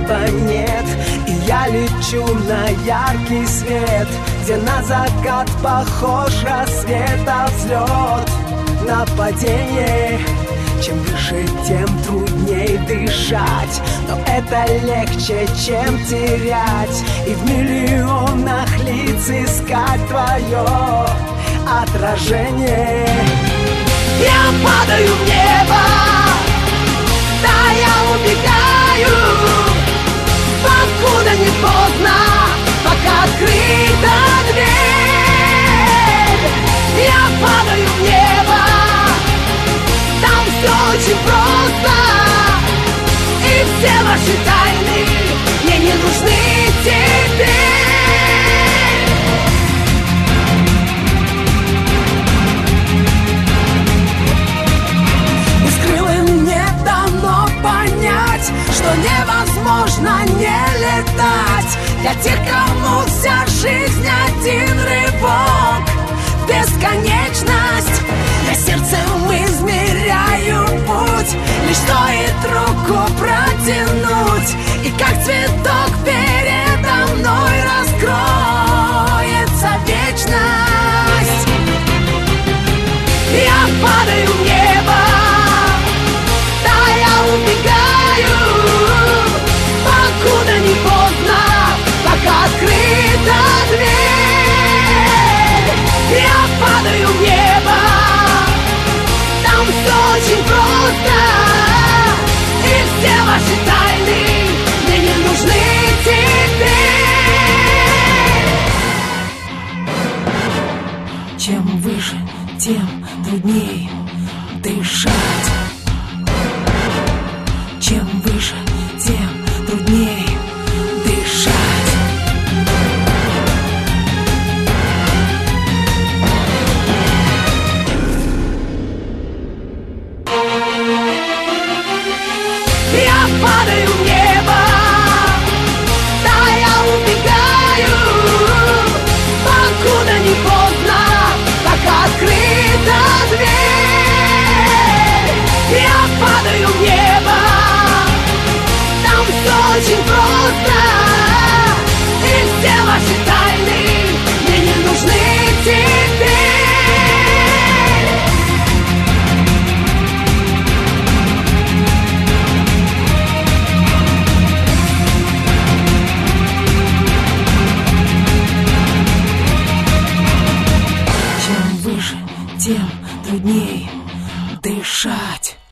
неба нет. И я лечу на яркий свет, где на закат похож рассвет, а взлет на падение. Чем выше, тем трудней дышать, но это легче, чем терять. И в миллионах лиц искать твое отражение. Я падаю в небо, да, я убегаю, покуда не поздно, пока открыта дверь. Я падаю в небо, там все очень просто, и все ваши тайны мне не нужны теперь. Бескрылым мне дано понять, что невозможно не летать. Для тех, кому вся жизнь один рывок в бесконечность. Я сердцем измеряю путь, лишь стоит руку протянуть, и как цветок передо мной раскроется вечность. Я падаю в небо, да, я убегаю, покуда не поздно, пока открыта дверь. Я падаю в небо, там все очень просто, и все ваши тайны мне не нужны теперь. Чем выше, тем труднее дышать. Чем выше, тем труднее дышать. Я падаю в небо, да, я убегаю, покуда не поздно, пока открыта дверь. Я падаю в небо, там все очень просто, и все ваши тайны мне не нужны теперь. Чем выше, тем труднее дышать.